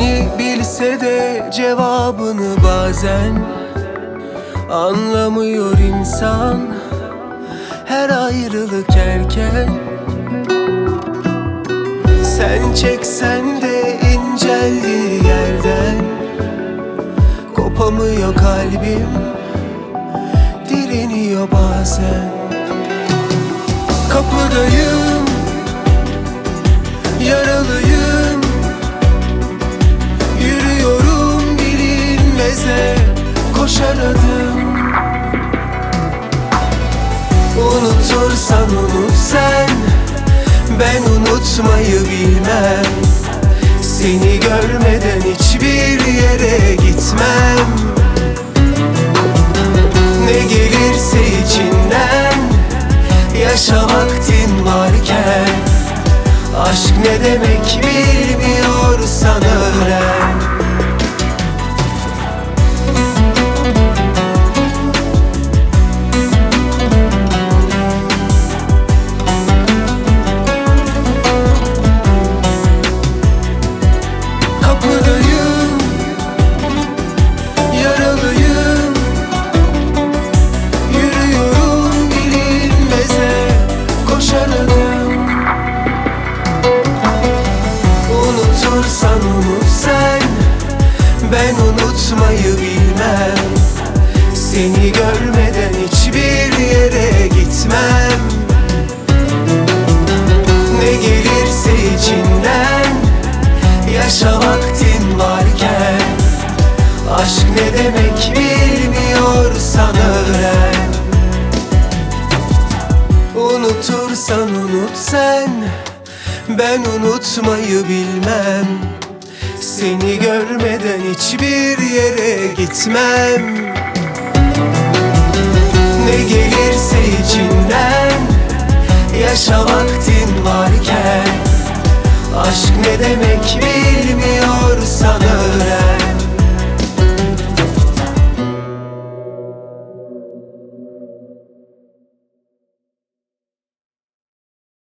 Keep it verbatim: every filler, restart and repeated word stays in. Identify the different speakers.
Speaker 1: Seni bilse de cevabını bazen anlamıyor insan. Her ayrılık erken. Sen çeksen de inceldiği yerden kopamıyor kalbim, direniyor bazen. Kapıdayım, yaralıyım, yürüyorum bilinmeze koşar adım. Unutursan unut sen, ben unutmayı bilmem. Seni görmeden hiçbir yere gitmem. Ne gelirse içinden, yaşa vaktin varken. Aşk ne demek bilmiyorsan öğren. Kapıdayım, yaralıyım, yürüyorum bilinmeze koşar adım. Unutursan unut sen, ben unutmayı bilmem. Seni görmeden hiçbir yere gitmem. Ne gelirse içinden, yaşa vaktin varken. Aşk ne demek bilmiyorsan öğren. Unutursan unut sen, ben unutmayı bilmem. Seni görmeden hiçbir yere gitmem. Ne gelirse içinden, yaşa vaktin varken. Aşk ne demek bilmiyorum.